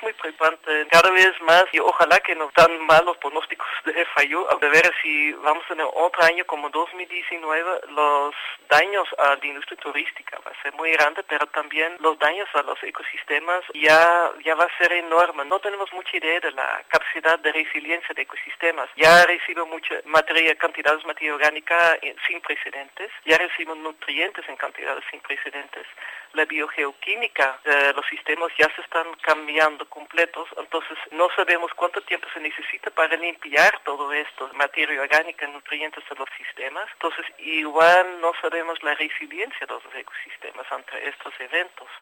muy preocupante. Cada vez más, y ojalá que no tan malos pronósticos de FAO, de ver si vamos a tener otro año como 2019, los daños a la industria turística va a ser muy grande, pero también los daños a los ecosistemas ya va a ser enorme. No tenemos mucha idea de la capacidad de resiliencia de ecosistemas. Ya reciben mucha cantidades de materia orgánica sin precedentes, ya reciben nutrientes en cantidades sin precedentes. La biogeoquímica de los sistemas ya se están cambiando completos, entonces no sabemos cuánto tiempo se necesita para limpiar todo esto, materia orgánica, nutrientes de los sistemas. Entonces igual no sabemos la resiliencia de los ecosistemas ante estos eventos.